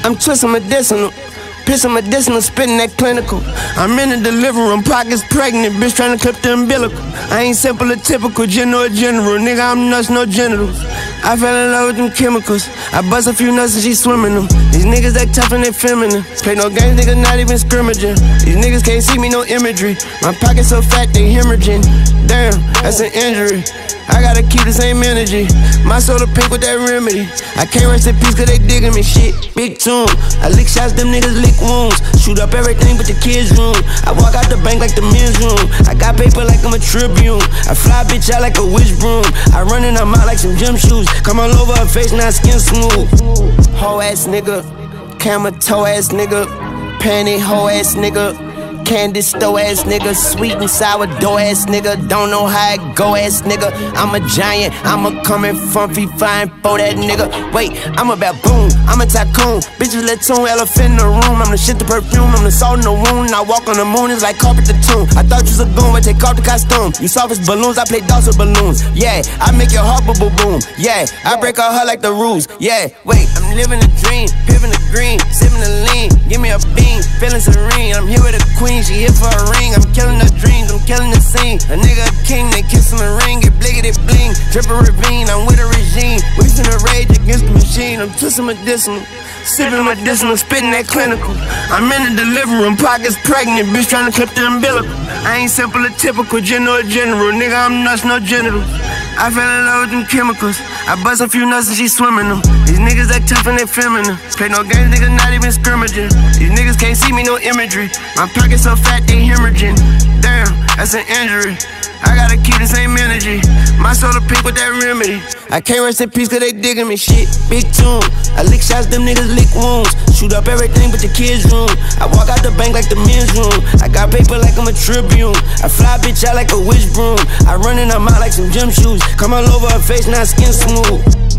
I'm twisting medicinal. Pissing medicinal, spitting that clinical. I'm in the delivery room, pockets pregnant, bitch trying to clip the umbilical. I ain't simple or typical, general or general. Nigga, I'm nuts, no genitals. I fell in love with them chemicals. I bust a few nuts and she swimming them. These niggas act tough and they feminine. Play no games, niggas not even scrimmaging. These niggas can't see me, no imagery. My pockets so fat, they hemorrhaging. Damn, that's an injury. I gotta keep the same energy. My soda pink with that remedy. I can't rest in peace cause they digging me shit. Big tune. I lick shots, them niggas lick wounds. Shoot up everything but the kids' room. I walk out the bank like the men's room. I got paper like I'm a Tribune. I fly bitch out like a witch broom. I run in her mouth like some gym shoes. Come all over her face, now skin smooth. Hoe ass nigga. Camera toe ass nigga. Panty hoe ass nigga. Candy store ass nigga, sweet and sour dough ass nigga, don't know how it go ass nigga. I'm a giant, I'm a coming funky fine for that nigga. Wait, I'm a baboon, I'm a tycoon. Bitches let tune, elephant in the room. I'm the shit, the perfume, I'm the salt in the wound. I walk on the moon, it's like carpet the tomb. I thought you was a goon, but take off the costume. You soft as balloons, I play dolls with balloons. Yeah, I make your heart boom boom. Yeah, I break her heart like the rules. Yeah, wait, I'm living a dream, pivoting the green, sipping the lean. Give me a bean, feeling serene. I'm here with a queen. She here for a ring, I'm killing her dreams, I'm killing the scene. A nigga a king, they kissin' the ring, get bliggity bling. Drip a ravine, I'm with a regime. We finna rage against the machine. I'm twisting medicinal, sipping medicinal, spitting that clinical. I'm in the delivery room, pockets pregnant, bitch trying to clip the umbilical. I ain't simple or typical, general or general. Nigga, I'm nuts, no genitals. I fell in love with them chemicals. I bust a few nuts and she swimming them. These niggas act tough and they feminine. Play no games, niggas not even scrimmaging. These niggas can't see me, no imagery. My pockets so fat, they hemorrhaging. Damn, that's an injury. I gotta keep the same energy. My soda pink with that remedy. I can't rest in peace cause they digging me shit. Big tune. I lick shots, them niggas lick wounds. Shoot up everything but the kids' room. I walk out the bank like the men's room. I got paper like I'm a Tribune. I fly bitch out like a witch broom. I run in her mouth like some gym shoes. Come all over her face, now skin smooth.